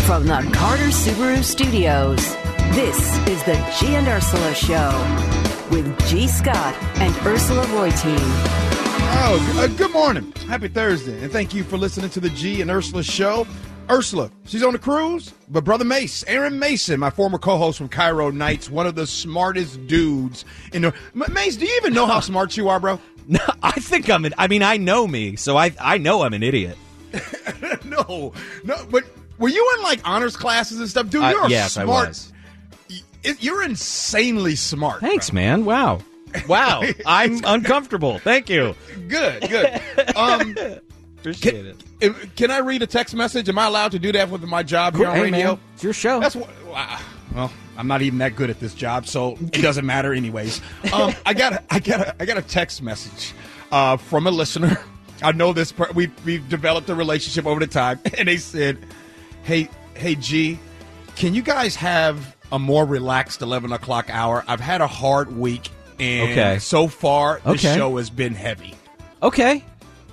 From the Carter Subaru Studios, this is the G and Ursula Show with G. Scott and Ursula Reutin. Good morning. Happy Thursday. And thank you for listening to the G and Ursula Show. Ursula, she's on the cruise, but Brother Mace, Aaron Mason, my former co-host from Cairo Nights, one of the smartest dudes in the... Mace, do you even know how smart you are, bro? No, I think I'm I know me, so I know I'm an idiot. No, but were you in, like, honors classes and stuff? Dude, you're yes, smart. I was. You're insanely smart. Thanks, man. Wow. I'm uncomfortable. Thank you. Good. Appreciate it. Can I read a text message? Am I allowed to do that with my job here on radio? Man, it's your show. Well, I'm not even that good at this job, so it doesn't matter anyways. I got a text message from a listener. I know this. We've developed a relationship over the time, and they said, "Hey, G, can you guys have a more relaxed 11 o'clock hour? I've had a hard week, and so far the show has been heavy." Okay.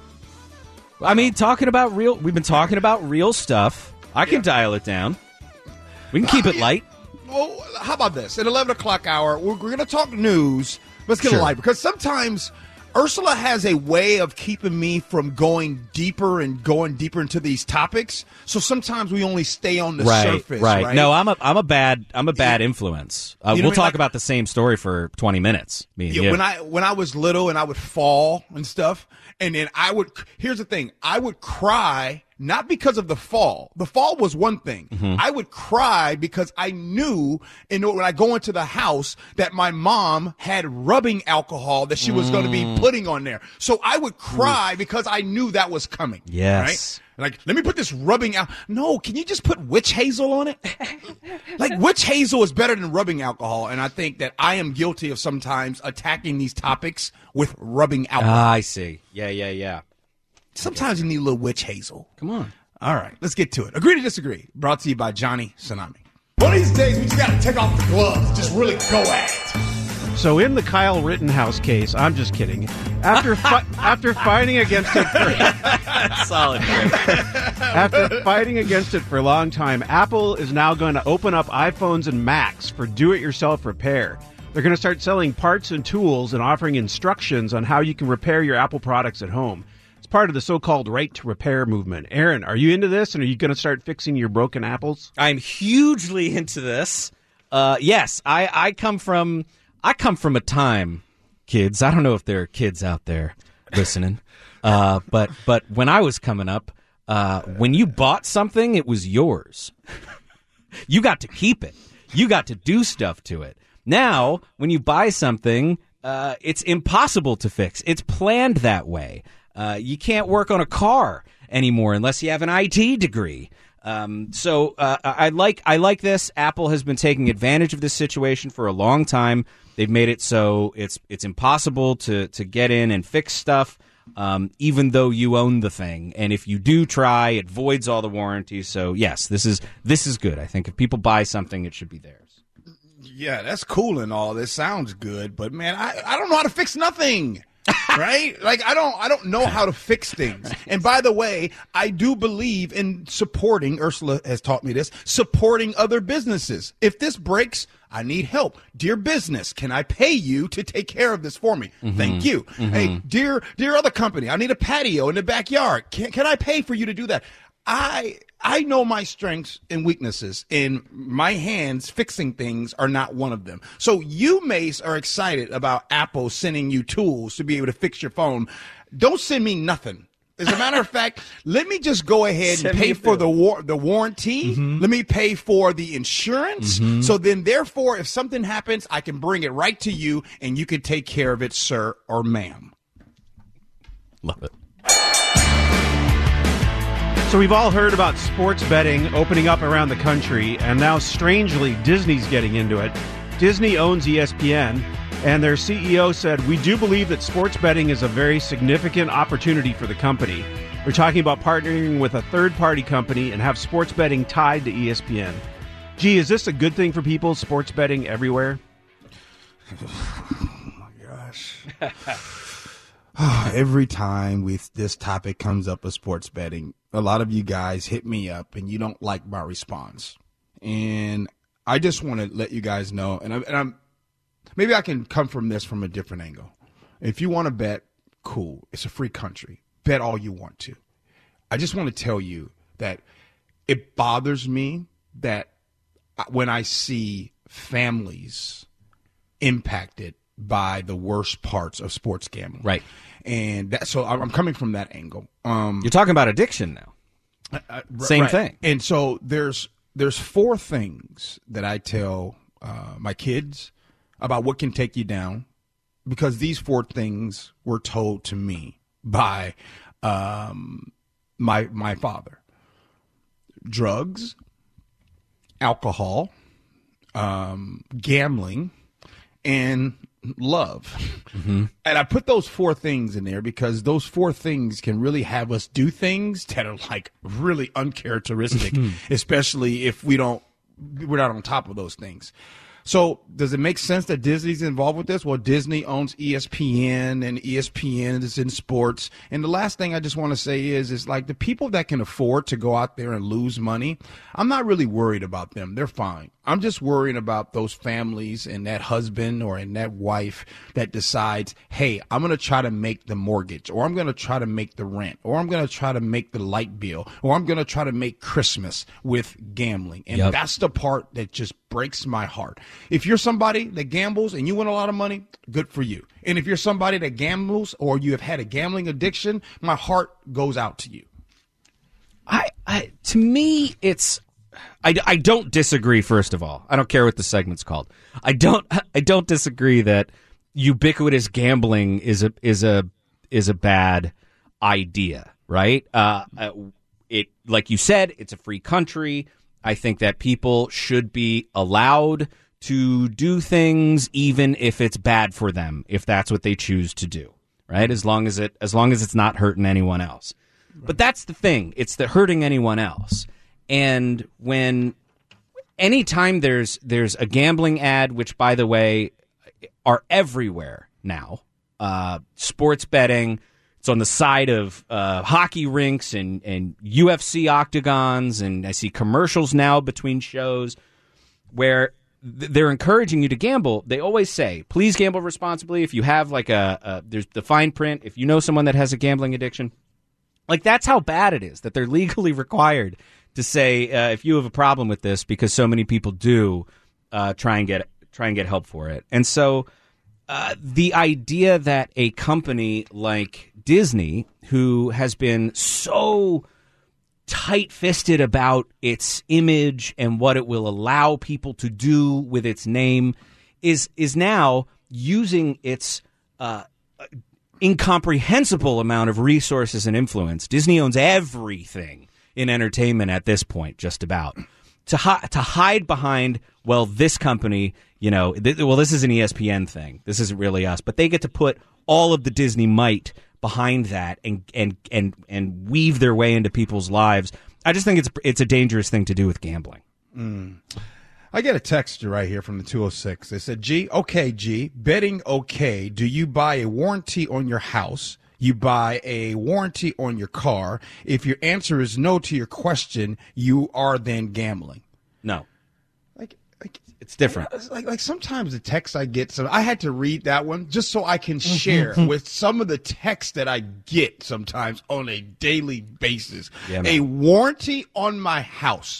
I mean, we've been talking about real stuff. I can dial it down. We can keep it light. Well, how about this? At 11 o'clock hour, we're going to talk news. Let's get it light, because sometimes Ursula has a way of keeping me from going deeper into these topics. So sometimes we only stay on the surface. Right. No, I'm a bad influence. We'll talk about the same story for 20 minutes. When I was little and I would fall and stuff, and then here's the thing, I would cry. Not because of the fall. The fall was one thing. Mm-hmm. I would cry because I knew, when I go into the house, that my mom had rubbing alcohol that she was going to be putting on there. So I would cry because I knew that was coming. Yes. Right? Like, let me put this rubbing alcohol. No, can you just put witch hazel on it? Like, witch hazel is better than rubbing alcohol. And I think that I am guilty of sometimes attacking these topics with rubbing alcohol. I see. Yeah. Sometimes you need a little witch hazel. Come on. All right, let's get to it. Agree to disagree. Brought to you by Johnny Tsunami. One of these days, we just got to take off the gloves. Just really go at it. So in the Kyle Rittenhouse case, I'm just kidding. After fighting against it solid. After fighting against it for a long time, Apple is now going to open up iPhones and Macs for do-it-yourself repair. They're going to start selling parts and tools and offering instructions on how you can repair your Apple products at home. Part of the so-called right to repair movement. Aaron, are you into this, and are you going to start fixing your broken apples? I'm hugely into this. Yes, I come from a time, kids. I don't know if there are kids out there listening, but when I was coming up, when you bought something, it was yours. You got to keep it. You got to do stuff to it. Now, when you buy something, it's impossible to fix. It's planned that way. You can't work on a car anymore unless you have an IT degree. So I like this. Apple has been taking advantage of this situation for a long time. They've made it so it's impossible to get in and fix stuff, even though you own the thing. And if you do try, it voids all the warranties. So yes, this is good. I think if people buy something, it should be theirs. Yeah, that's cool and all. This sounds good, but man, I don't know how to fix nothing. Right? Like, I don't know how to fix things. And by the way, I do believe in supporting, Ursula has taught me this, supporting other businesses. If this breaks, I need help. Dear business, can I pay you to take care of this for me? Mm-hmm. Thank you. Mm-hmm. Hey, dear other company, I need a patio in the backyard. Can I pay for you to do that? I know my strengths and weaknesses, and my hands fixing things are not one of them. So you, Mace, are excited about Apple sending you tools to be able to fix your phone. Don't send me nothing. As a matter of fact, let me just go ahead and pay for the warranty. Mm-hmm. Let me pay for the insurance. Mm-hmm. So then, therefore, if something happens, I can bring it right to you, and you can take care of it, sir or ma'am. Love it. So we've all heard about sports betting opening up around the country, and now, strangely, Disney's getting into it. Disney owns ESPN, and their CEO said, "We do believe that sports betting is a very significant opportunity for the company. We're talking about partnering with a third-party company and have sports betting tied to ESPN." Gee, is this a good thing for people, sports betting everywhere? Oh, my gosh. Every time this topic comes up of sports betting, a lot of you guys hit me up and you don't like my response. And I just want to let you guys know, and I'm maybe I can come from this from a different angle. If you want to bet, cool. It's a free country. Bet all you want to. I just want to tell you that it bothers me that when I see families impacted by the worst parts of sports gambling. Right. And so I'm coming from that angle. You're talking about addiction now. Same thing. And so there's 4 things that I tell my kids about what can take you down, because these 4 things were told to me by my father: drugs, alcohol, gambling, and love. Mm-hmm. And I put those 4 things in there because those 4 things can really have us do things that are like really uncharacteristic, especially if we're not on top of those things. So does it make sense that Disney's involved with this? Well, Disney owns ESPN, and ESPN is in sports. And the last thing I just want to say is like the people that can afford to go out there and lose money, I'm not really worried about them. They're fine. I'm just worrying about those families and that husband or and that wife that decides, hey, I'm going to try to make the mortgage, or I'm going to try to make the rent, or I'm going to try to make the light bill, or I'm going to try to make Christmas with gambling. And that's the part that just breaks my heart. If you're somebody that gambles and you win a lot of money, good for you. And if you're somebody that gambles or you have had a gambling addiction, my heart goes out to you. To me, it's I don't disagree. First of all, I don't care what the segment's called. I don't disagree that ubiquitous gambling is a bad idea, right? It, like you said, it's a free country. I think that people should be allowed to do things even if it's bad for them, if that's what they choose to do, right? As long as it's not hurting anyone else. Right. But that's the thing. It's the hurting anyone else. And anytime there's a gambling ad, which, by the way, are everywhere now, sports betting, it's on the side of hockey rinks and UFC octagons, and I see commercials now between shows where they're encouraging you to gamble. They always say, please gamble responsibly. If you have like there's the fine print, if you know someone that has a gambling addiction, like that's how bad it is that they're legally required to say if you have a problem with this, because so many people do, try and get help for it. And so the idea that a company like Disney, who has been so tight-fisted about its image and what it will allow people to do with its name, is now using its incomprehensible amount of resources and influence. Disney owns everything in entertainment at this point, just about, to hide behind, well, this company, this is an ESPN thing. This isn't really us, but they get to put all of the Disney might behind that and weave their way into people's lives. I just think it's a dangerous thing to do with gambling. I get a text right here from the 206. They said, G, betting okay. Do you buy a warranty on your house? You buy a warranty on your car. If your answer is no to your question, you are then gambling. No. Like it's different. Like sometimes the text I get, so I had to read that one just so I can share with some of the text that I get sometimes on a daily basis. Yeah, a warranty on my house.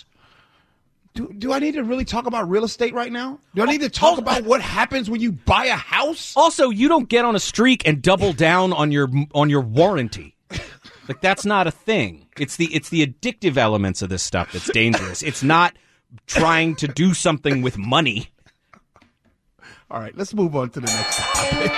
Do I need to really talk about real estate right now? Do I need to talk about what happens when you buy a house? Also, you don't get on a streak and double down on your warranty. Like, that's not a thing. It's the addictive elements of this stuff that's dangerous. It's not trying to do something with money. All right, let's move on to the next topic.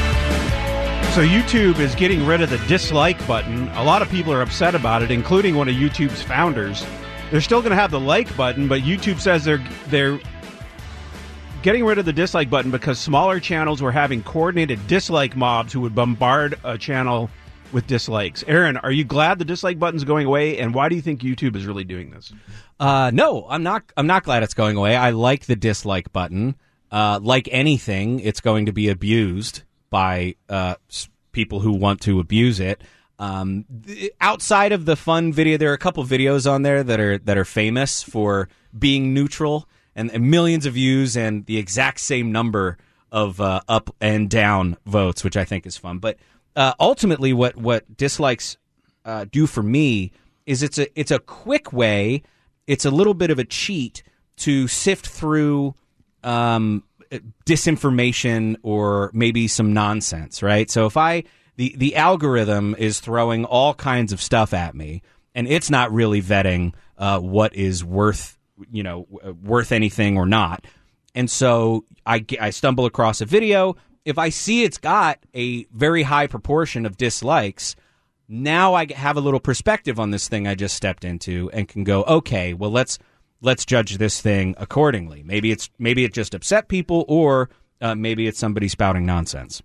So YouTube is getting rid of the dislike button. A lot of people are upset about it, including one of YouTube's founders. They're still going to have the like button, but YouTube says they're getting rid of the dislike button because smaller channels were having coordinated dislike mobs who would bombard a channel with dislikes. Aaron, are you glad the dislike button's going away, and why do you think YouTube is really doing this? No, I'm not glad it's going away. I like the dislike button. Like anything, it's going to be abused by people who want to abuse it. Outside of the fun video, there are a couple videos on there that are famous for being neutral and millions of views and the exact same number of up and down votes, which I think is fun. But ultimately, what dislikes do for me is it's a quick way. It's a little bit of a cheat to sift through disinformation or maybe some nonsense, right? So if the algorithm is throwing all kinds of stuff at me, and it's not really vetting what is worth anything or not. And so I stumble across a video. If I see it's got a very high proportion of dislikes, now I have a little perspective on this thing I just stepped into and can go, okay, well let's judge this thing accordingly. Maybe it just upset people, or maybe it's somebody spouting nonsense.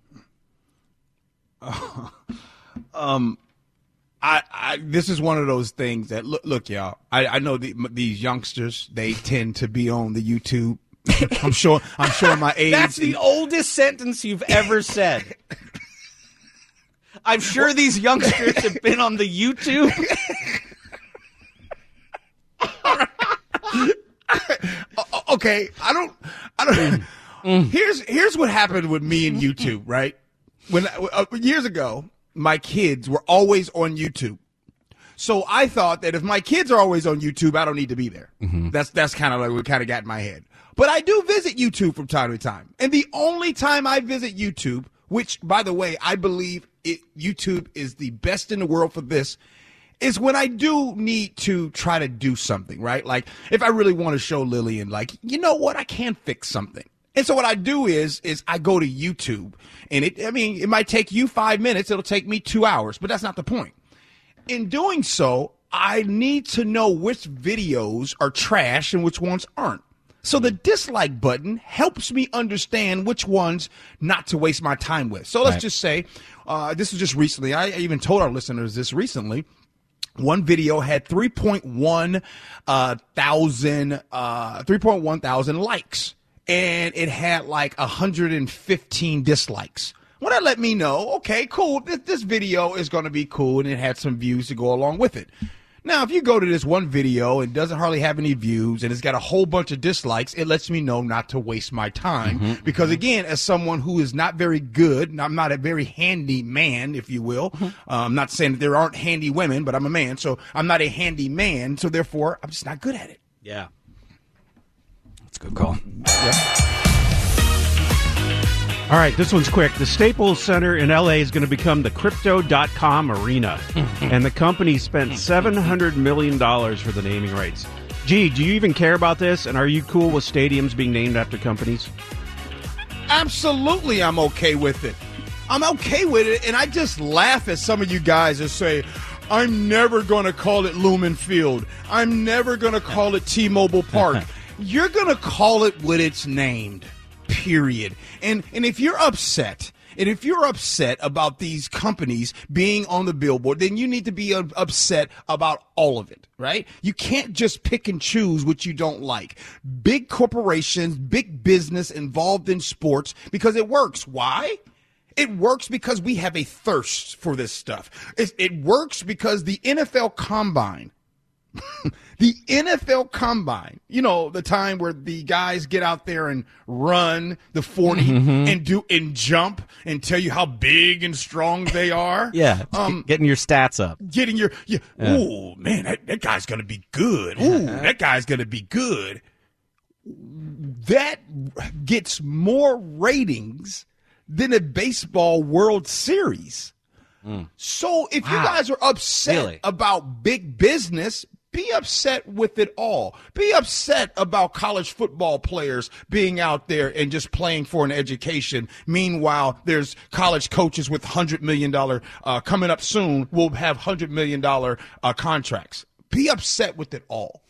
This is one of those things that look, y'all. I know these youngsters, they tend to be on the YouTube. I'm sure my age. That's the oldest sentence you've ever said. I'm sure these youngsters have been on the YouTube. Okay, I don't. Here's what happened with me and YouTube, right? When years ago, my kids were always on YouTube. So I thought that if my kids are always on YouTube, I don't need to be there. Mm-hmm. That's kind of like what kind of got in my head. But I do visit YouTube from time to time. And the only time I visit YouTube, which, by the way, I believe YouTube is the best in the world for this, is when I do need to try to do something, right? Like if I really want to show Lillian, like, you know what, I can fix something. And so what I do is I go to YouTube, and it might take you 5 minutes. It'll take me 2 hours, but that's not the point. In doing so, I need to know which videos are trash and which ones aren't. So the dislike button helps me understand which ones not to waste my time with. So let's just say, this was just recently. I even told our listeners this recently. One video had 3.1 thousand likes, and it had like 115 dislikes. Well, that let me know, okay, cool, this video is going to be cool, and it had some views to go along with it. Now, if you go to this one video and doesn't hardly have any views and it's got a whole bunch of dislikes, it lets me know not to waste my time. Because, again, as someone who is not very good, I'm not a very handy man, if you will. I'm not saying that there aren't handy women, but I'm a man, so I'm not a handy man. So, therefore, I'm just not good at it. Yeah. That's a good call. Yep. All right, this one's quick. The Staples Center in L.A. is going to become the Crypto.com arena, and the company spent $700 million for the naming rights. Gee, do you even care about this, and are you cool with stadiums being named after companies? Absolutely, I'm okay with it. I'm okay with it, and I just laugh at some of you guys that say, I'm never going to call it Lumen Field. I'm never going to call it T-Mobile Park. You're going to call it what it's named. Period. And if you're upset, about these companies being on the billboard, then you need to be upset about all of it, right? You can't just pick and choose what you don't like. Big corporations, big business involved in sports, because it works. Why? It works because we have a thirst for this stuff. It works because the NFL Combine, the NFL Combine, you know, the time where the guys get out there and run the 40 and jump and tell you how big and strong they are. Yeah, getting your stats up. Ooh, man, that guy's going to be good. Ooh, that guy's going to be good. That gets more ratings than a baseball World Series. So if you guys are upset about big business, be upset with it all. Be upset about college football players being out there and just playing for an education. Meanwhile, there's college coaches with $100 million coming up soon will have $100 million contracts. Be upset with it all.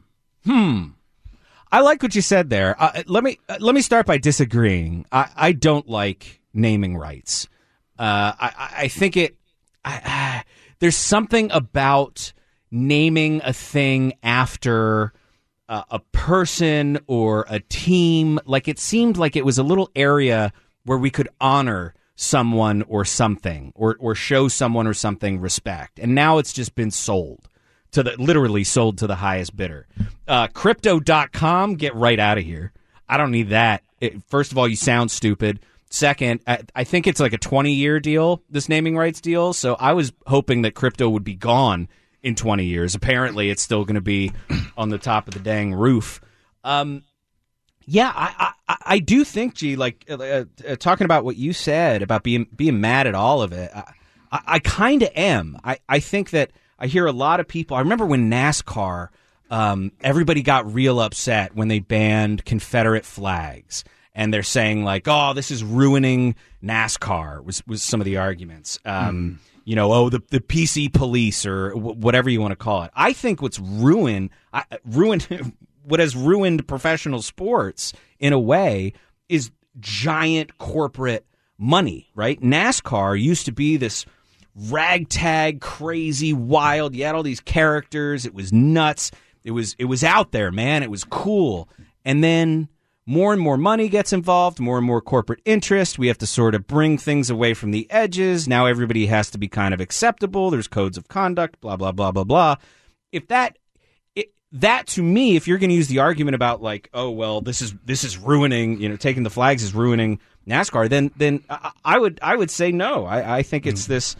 I like what you said there. Let me start by disagreeing. I don't like naming rights. I think there's something about naming a thing after a person or a team. Like, it seemed like it was a little area where we could honor someone or something, or show someone or something respect. And now it's just been sold literally sold to the highest bidder. Crypto.com, get right out of here. I don't need that. First of all, you sound stupid. Second, I think it's like a 20-year deal, this naming rights deal. So I was hoping that crypto would be gone in 20 years. Apparently, it's still going to be on the top of the dang roof. Yeah, I do think, G, like talking about what you said about being mad at all of it, I kind of am. I think that I hear a lot of people. I remember when NASCAR, everybody got real upset when they banned Confederate flags. And they're saying like, oh, this is ruining NASCAR was some of the arguments. The PC police or whatever you want to call it. I think what's ruined what has ruined professional sports in a way is giant corporate money, right? NASCAR used to be this ragtag, crazy, wild. You had all these characters. It was nuts. It was out there, man. It was cool. And then more and more money gets involved, more and more corporate interest. We have to sort of bring things away from the edges. Now everybody has to be kind of acceptable. There's codes of conduct, blah, blah, blah, blah, blah. If that to me, if you're going to use the argument about like, oh, well, this is ruining, taking the flags is ruining NASCAR, then I would say no. I think it's this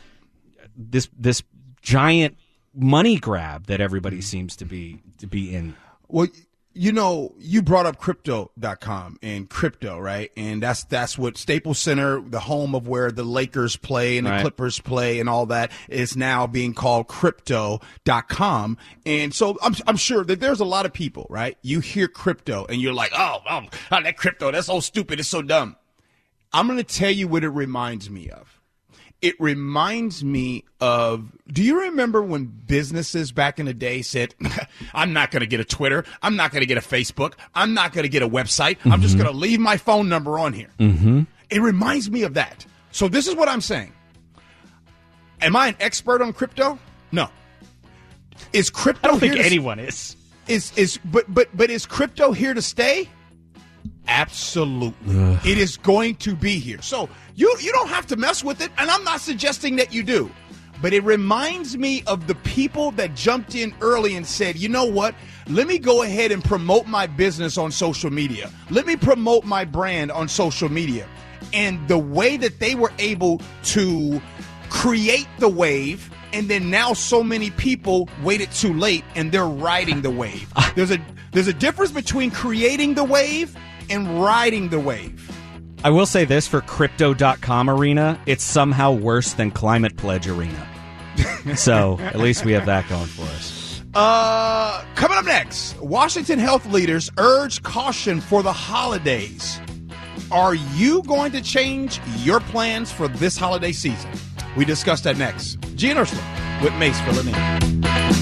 giant money grab that everybody seems to be in. Well, you brought up crypto.com and crypto, right? And that's what Staples Center, the home of where the Lakers play and the Clippers play and all that, is now being called crypto.com. And so I'm sure that there's a lot of people, right? You hear crypto and you're like, oh, that crypto, that's so stupid, it's so dumb. I'm going to tell you what it reminds me of. It reminds me of, do you remember when businesses back in the day said, I'm not going to get a Twitter, I'm not going to get a Facebook, I'm not going to get a website, I'm just going to leave my phone number on here. Mm-hmm. It reminds me of that. So this is what I'm saying. Am I an expert on crypto? No. Is crypto I don't here think to anyone is. But is crypto here to stay? Absolutely. Ugh. It is going to be here. So you don't have to mess with it, and I'm not suggesting that you do. But it reminds me of the people that jumped in early and said, you know what? Let me go ahead and promote my business on social media. Let me promote my brand on social media. And the way that they were able to create the wave, and then now so many people waited too late and they're riding the wave. There's a difference between creating the wave and riding the wave. I will say this for Crypto.com Arena, it's somehow worse than Climate Pledge Arena. So at least we have that going for us. Coming up next, Washington health leaders urge caution for the holidays. Are you going to change your plans for this holiday season? We discuss that next. G and Ursula with Mace filling in.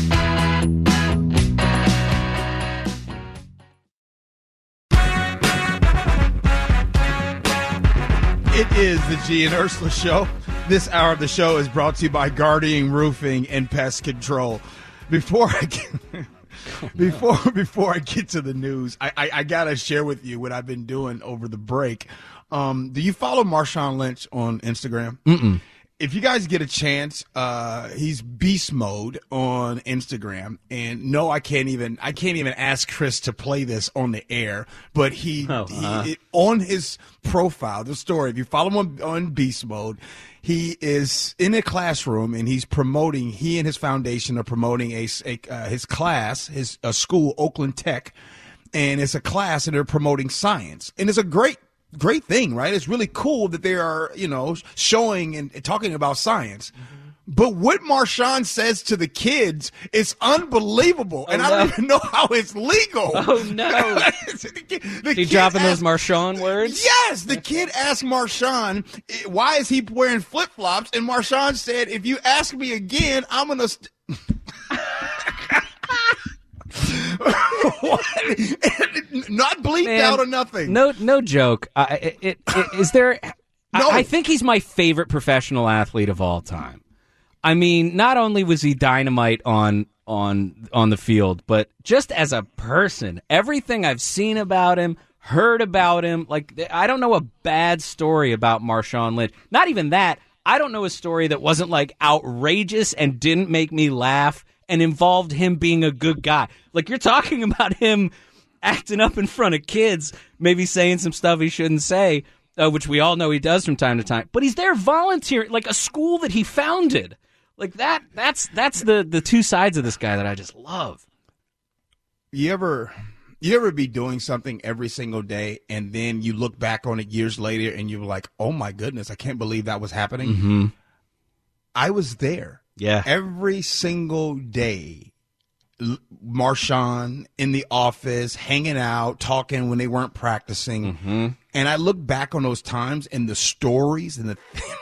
It is the G and Ursula Show. This hour of the show is brought to you by Guardian Roofing and Pest Control. Before I get to the news, I gotta share with you what I've been doing over the break. Do you follow Marshawn Lynch on Instagram? Mm-mm. If you guys get a chance, he's beast mode on Instagram, and no, I can't even ask Chris to play this on the air. But he on his profile, the story. If you follow him on beast mode, he is in a classroom and he's promoting. He and his foundation are promoting his class, his school, Oakland Tech, and it's a class, and they're promoting science, and it's a great thing, right? It's really cool that they are, showing and talking about science. Mm-hmm. But what Marshawn says to the kids is unbelievable, and I don't even know how it's legal. Oh, no. He dropping those Marshawn words? Yes. The kid asked Marshawn, why is he wearing flip-flops? And Marshawn said, if you ask me again, I'm going to... Not bleeped out or nothing. No joke. Is there? No. I think he's my favorite professional athlete of all time. I mean, not only was he dynamite on the field, but just as a person, everything I've seen about him, heard about him. Like, I don't know a bad story about Marshawn Lynch. Not even that. I don't know a story that wasn't, like, outrageous and didn't make me laugh and involved him being a good guy. Like, you're talking about him acting up in front of kids, maybe saying some stuff he shouldn't say, which we all know he does from time to time. But he's there volunteering, like a school that he founded. Like, that's the two sides of this guy that I just love. You ever be doing something every single day and then you look back on it years later and you're like, oh my goodness, I can't believe that was happening? Mm-hmm. I was there. Yeah. Every single day. Marshawn in the office, hanging out, talking when they weren't practicing. Mm-hmm. And I look back on those times and the stories and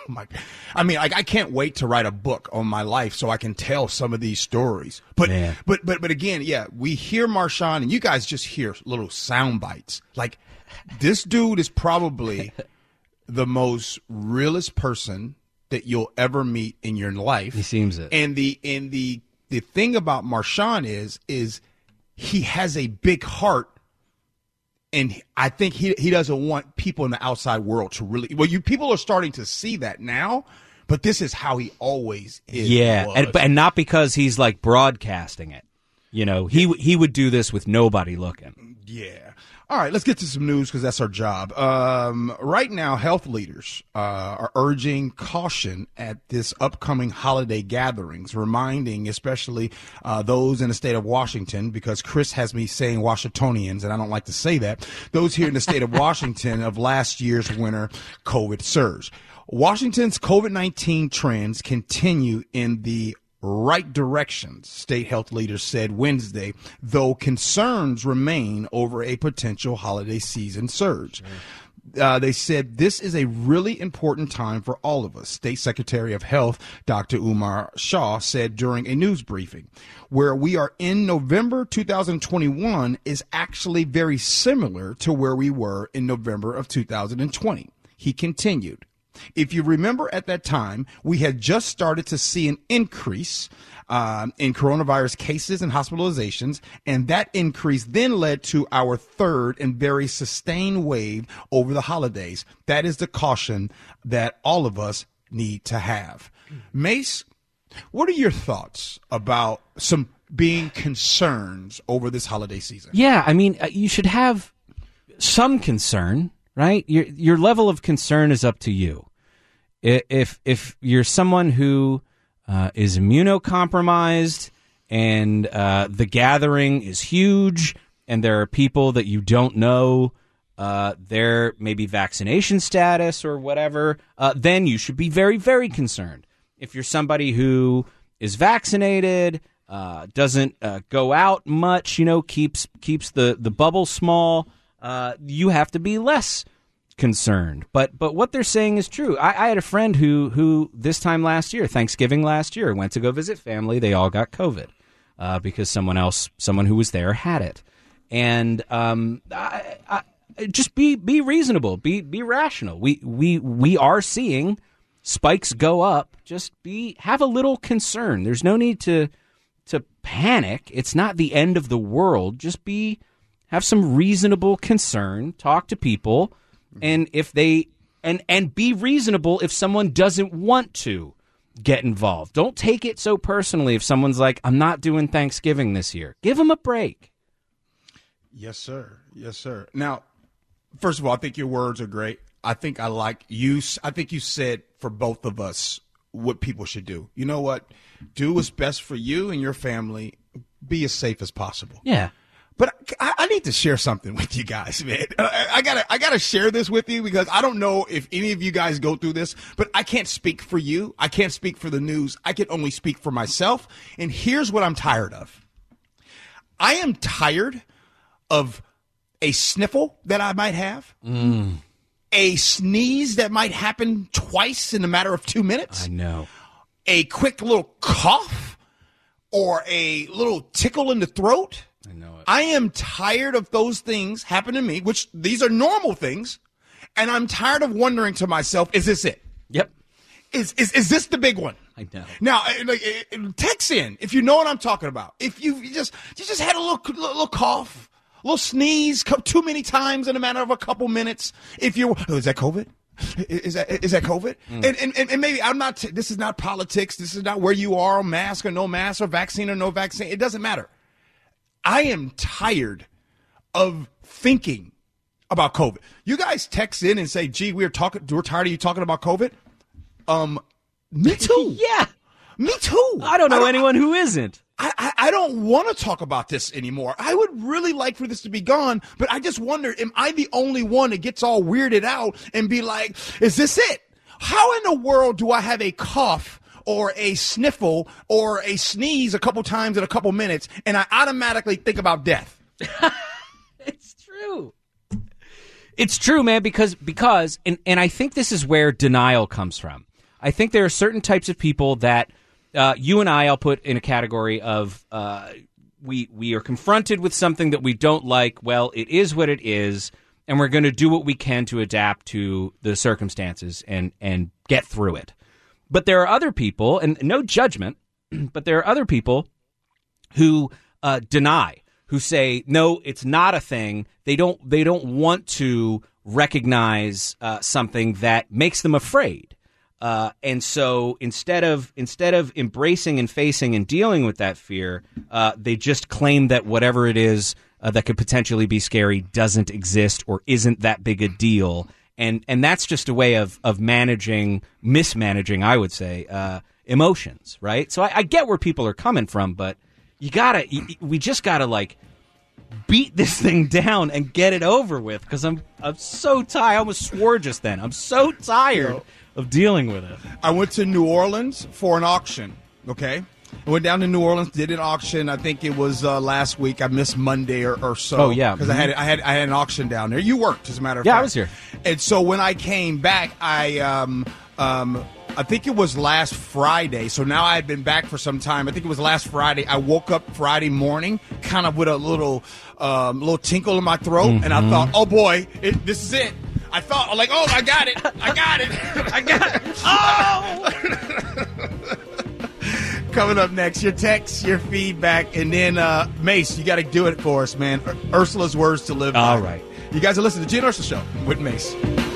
I can't wait to write a book on my life so I can tell some of these stories. But again, yeah, we hear Marshawn and you guys just hear little sound bites. Like, this dude is probably the most realest person that you'll ever meet in your life. He seems it. And the thing about Marshawn is he has a big heart, and I think he doesn't want people in the outside world to really. Well, people are starting to see that now, but this is how he always is. Yeah, and not because he's like broadcasting it. You know, he would do this with nobody looking. Yeah. All right, let's get to some news because that's our job. Right now, health leaders are urging caution at this upcoming holiday gatherings, reminding especially those in the state of Washington, because Chris has me saying Washingtonians, and I don't like to say that, those here in the state of Washington of last year's winter COVID surge. Washington's COVID-19 trends continue in the right direction, state health leaders said Wednesday, though concerns remain over a potential holiday season surge. They said this is a really important time for all of us. State Secretary of Health, Dr. Umar Shah, said during a news briefing, where we are in November 2021 is actually very similar to where we were in November of 2020. He continued, if you remember at that time, we had just started to see an increase in coronavirus cases and hospitalizations, and that increase then led to our third and very sustained wave over the holidays. That is the caution that all of us need to have. Mace, what are your thoughts about some being concerns over this holiday season? Yeah, I mean, you should have some concern, right? Your level of concern is up to you. If you're someone who is immunocompromised and the gathering is huge and there are people that you don't know their maybe vaccination status or whatever, then you should be very, very concerned. If you're somebody who is vaccinated, doesn't go out much, keeps the bubble small, you have to be less concerned. But what they're saying is true. I had a friend who this time last year, Thanksgiving last year, went to go visit family. They all got COVID because someone who was there had it. And I just be reasonable, be rational. We are seeing spikes go up. Just have a little concern. There's no need to panic. It's not the end of the world. Just have some reasonable concern. Talk to people. And if they and be reasonable if someone doesn't want to get involved. Don't take it so personally if someone's like, I'm not doing Thanksgiving this year. Give them a break. Yes, sir. Yes, sir. Now, first of all, I think your words are great. I think I like you. I think you said for both of us what people should do. You know what? Do what's best for you and your family. Be as safe as possible. Yeah. But I need to share something with you guys, man. I gotta share this with you because I don't know if any of you guys go through this, but I can't speak for you. I can't speak for the news. I can only speak for myself. And here's what I'm tired of. I am tired of a sniffle that I might have, a sneeze that might happen twice in a matter of 2 minutes. I know. A quick little cough or a little tickle in the throat. I know it. I am tired of those things happen to me, which these are normal things, and I'm tired of wondering to myself, is this it? Yep. Is this the big one? I know. Now, text in if you know what I'm talking about. If you just had a little cough little sneeze too many times in a matter of a couple minutes. If you're, is that COVID? Is that COVID? And maybe I'm not. This is not politics. This is not where you are, mask or no mask, or vaccine or no vaccine. It doesn't matter. I am tired of thinking about COVID. You guys text in and say, "Gee, we're tired of you talking about COVID." Me too. Yeah. Me too. I don't know anyone who isn't. I don't want to talk about this anymore. I would really like for this to be gone, but I just wonder, am I the only one that gets all weirded out and be like, is this it? How in the world do I have a cough or a sniffle or a sneeze a couple times in a couple minutes and I automatically think about death? It's true. It's true, man, because and I think this is where denial comes from. I think there are certain types of people that you and I'll put in a category of we are confronted with something that we don't like. Well, it is what it is, and we're going to do what we can to adapt to the circumstances and get through it. But there are other people, and no judgment, but there are other people who deny, who say, no, it's not a thing. They don't want to recognize something that makes them afraid. And so instead of embracing and facing and dealing with that fear, they just claim that whatever it is that could potentially be scary doesn't exist or isn't that big a deal. And that's just a way of mismanaging, I would say, emotions, right? So I get where people are coming from, but we just gotta like beat this thing down and get it over with, because I'm so tired. I almost swore just then. I'm so tired of dealing with it. I went to New Orleans for an auction, okay? I went down to New Orleans, did an auction. I think it was last week. I missed Monday or so. Oh, yeah. Because I had an auction down there. You worked, as a matter of fact. Yeah, I was here. And so when I came back, I think it was last Friday. So now I had been back for some time. I think it was last Friday. I woke up Friday morning kind of with a little tinkle in my throat. And I thought, oh, boy, this is it. I thought, like, oh, I got it. Oh! Coming up next, your texts, your feedback, and then, Mace, you got to do it for us, man. Ursula's words to live by. All right. You guys are listening to G and Ursula Show with Mace.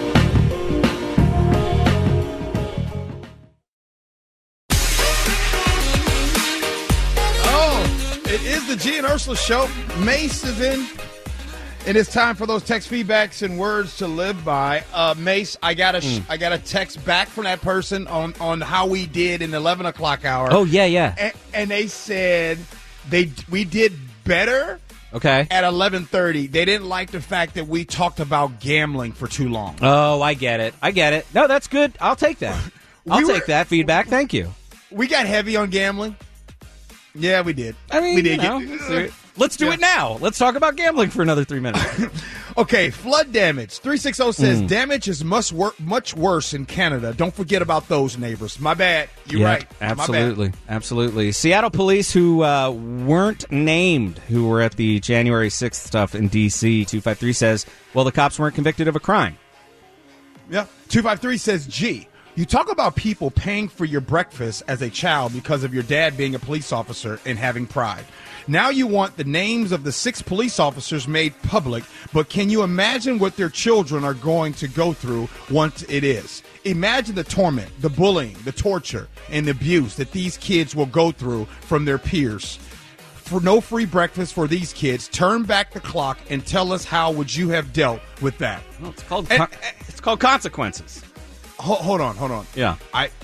Oh, it is the G and Ursula Show. Mace is in. And it's time for those text feedbacks and words to live by. Mace, I got a text back from that person on how we did in the 11 o'clock hour. Oh, yeah. And they said we did better at 11:30. They didn't like the fact that we talked about gambling for too long. Oh, I get it. No, that's good. I'll take that. I'll take that feedback. Thank you. We got heavy on gambling. Yeah, we did. I mean, we did. Let's do it now. Let's talk about gambling for another 3 minutes. Okay, flood damage. 360 says damage is much worse in Canada. Don't forget about those neighbors. My bad. You're right. Absolutely. Seattle police who weren't named, who were at the January 6th stuff in D.C., 253 says, well, the cops weren't convicted of a crime. Yeah. 253 says, gee, you talk about people paying for your breakfast as a child because of your dad being a police officer and having pride. Now you want the names of the 6 police officers made public, but can you imagine what their children are going to go through once it is? Imagine the torment, the bullying, the torture, and the abuse that these kids will go through from their peers. For no free breakfast for these kids, turn back the clock and tell us how would you have dealt with that. Well, it's called consequences. Hold on. Yeah.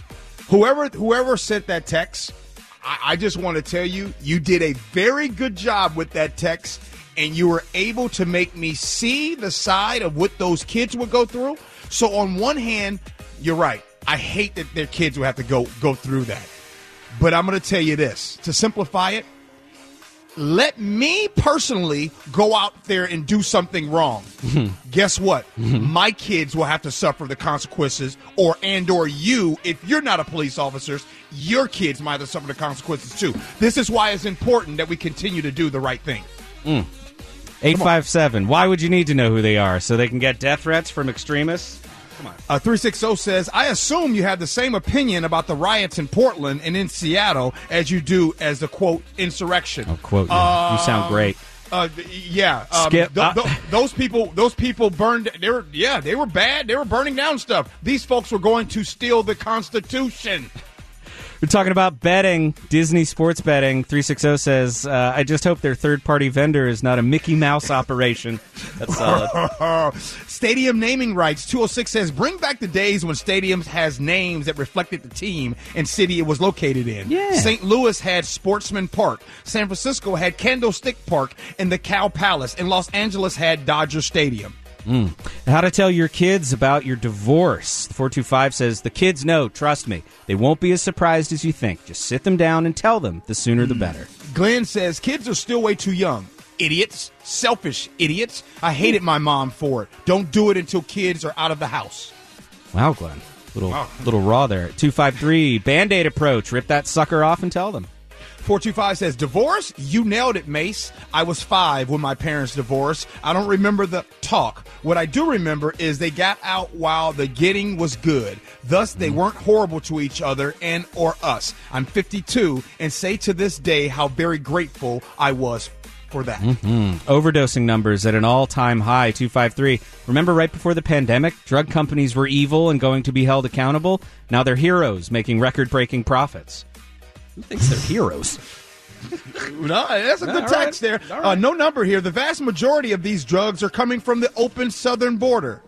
Whoever sent that text, I just want to tell you, you did a very good job with that text, and you were able to make me see the side of what those kids would go through. So on one hand, you're right. I hate that their kids would have to go through that. But I'm going to tell you this. To simplify it, let me personally go out there and do something wrong. Guess what? My kids will have to suffer the consequences, or you, if you're not a police officer, your kids might have to suffer the consequences too. This is why it's important that we continue to do the right thing. 857. Why would you need to know who they are? So they can get death threats from extremists? Come on. 360 says, I assume you have the same opinion about the riots in Portland and in Seattle as you do as the, quote, insurrection. Oh, quote, yeah. You sound great. Yeah. Skip. Those people burned. They were bad. They were burning down stuff. These folks were going to steal the Constitution. We're talking about betting, Disney sports betting. 360 says, I just hope their third-party vendor is not a Mickey Mouse operation. That's solid. Stadium naming rights. 206 says, bring back the days when stadiums has names that reflected the team and city it was located in. Yeah. St. Louis had Sportsman Park. San Francisco had Candlestick Park and the Cow Palace. And Los Angeles had Dodger Stadium. How to tell your kids about your divorce. 425 says, the kids know, trust me. They won't be as surprised as you think. Just sit them down and tell them. The sooner the better. Glenn says, kids are still way too young. Idiots. Selfish idiots. I hated my mom for it. Don't do it until kids are out of the house. Wow, Glenn. Little raw there. 253, Band-Aid approach. Rip that sucker off and tell them. 425 says, divorce? You nailed it, Mace. I was 5 when my parents divorced. I don't remember the talk. What I do remember is they got out while the getting was good. Thus, they weren't horrible to each other and or us. I'm 52 and say to this day how very grateful I was for that. Overdosing numbers at an all-time high. 253. Remember right before the pandemic, drug companies were evil and going to be held accountable? Now they're heroes making record-breaking profits. Who thinks they're heroes? No, that's a good text there. No number here. The vast majority of these drugs are coming from the open southern border.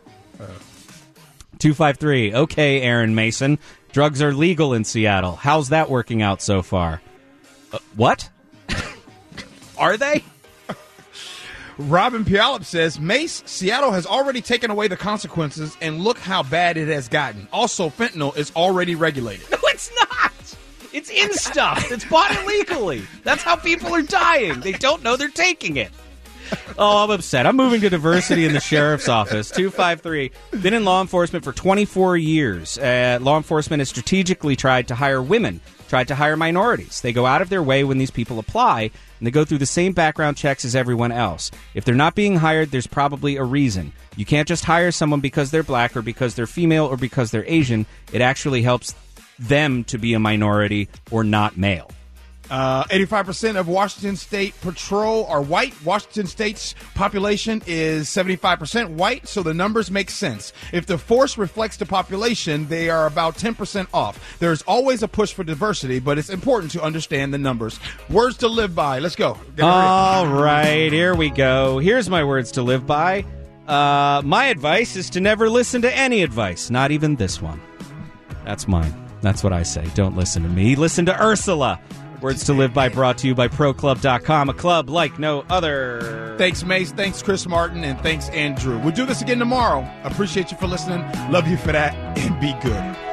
253. Okay, Aaron Mason. Drugs are legal in Seattle. How's that working out so far? What? Are they? Robin Puyallup says, Mace, Seattle has already taken away the consequences, and look how bad it has gotten. Also, fentanyl is already regulated. No, it's not. It's in stuff. It's bought illegally. That's how people are dying. They don't know they're taking it. Oh, I'm upset. I'm moving to diversity in the sheriff's office. 253. Been in law enforcement for 24 years. Law enforcement has strategically tried to hire women, tried to hire minorities. They go out of their way when these people apply, and they go through the same background checks as everyone else. If they're not being hired, there's probably a reason. You can't just hire someone because they're black or because they're female or because they're Asian. It actually helps them to be a minority or not male. 85% of Washington State patrol are white. Washington State's population is 75% white, so the numbers make sense. If the force reflects the population, they are about 10% off. There's always a push for diversity, but it's important to understand the numbers. Words to live by. Let's go. All right, here we go. Here's my words to live by. My advice is to never listen to any advice, not even this one. That's mine. That's what I say. Don't listen to me. Listen to Ursula. Words to live by brought to you by ProClub.com, a club like no other. Thanks, Mace. Thanks, Chris Martin. And thanks, Andrew. We'll do this again tomorrow. Appreciate you for listening. Love you for that. And be good.